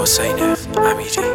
حسین امیری.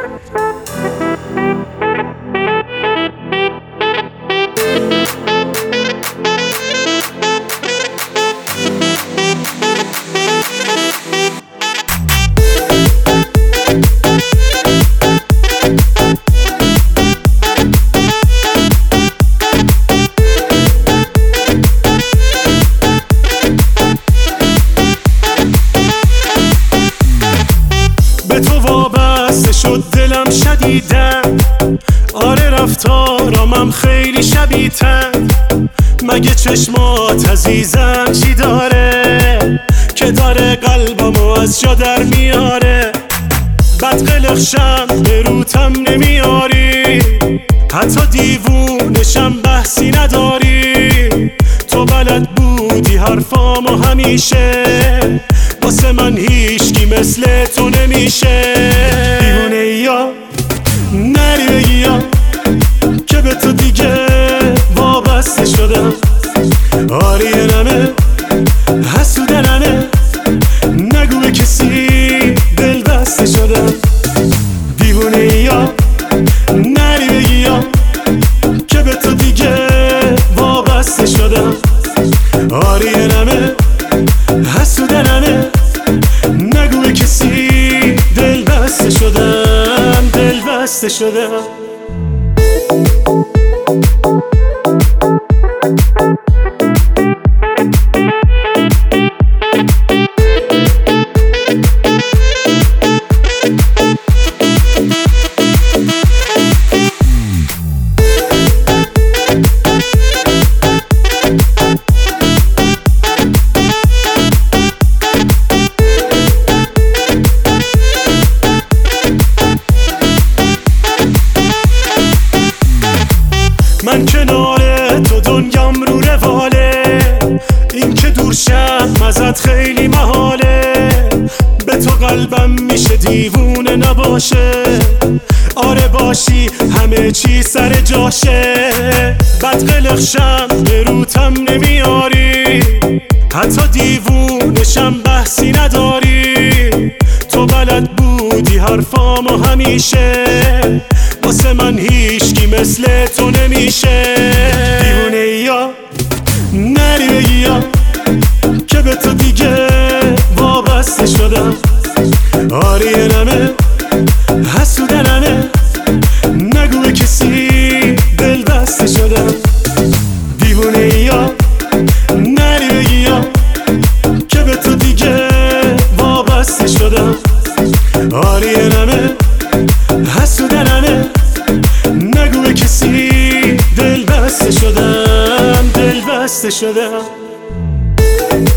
به تو وابسته شد دلم شدیدن، آره رفتارامم خیلی شبیه‌تن. مگه چشمات عزیزم چی داره که داره قلبمو از جا در میاره؟ بد قلقشم به روتم نمیاری، حتی دیوونشم بحثی نداری. تو بلد بودی حرفامو همیشه، واسه من هیچکی مثل تو نمیشه. دیوونه یا نری بگی یا که به تو دیگه وابسته شدم. آری نمه حسودنمه، نگو به کسی دل بسته شدم. دیوونه یا نری بگی یا که به تو دیگه وابسته شدم. آری نمه حسودنمه، نگو به کسی دل بسته شدم، دل بسته شدم. من کنار تو دنیام رو رواله، این که دور شم ازت خیلی محاله. به تو قلبم میشه دیوونه نباشه، آره باشی همه چی سر جاشه. بد قلقشم به روتم نمیاری، حتی دیوونشم بحثی نداری. تو بلد بودی حرفامو همیشه، واسه من هیچکی مثل تو نمیشه. دیوونه یا نری بگی یا که به تو دیگه وابسته شدم. آری نمه حسودنمه، نگو به کسی دل بسته شدم. دیوونه یا نری بگی یا که به تو دیگه وابسته شدم. آری نمه حسودنمه، نگو به کسی دل بسته شدم، دل بسته شدم.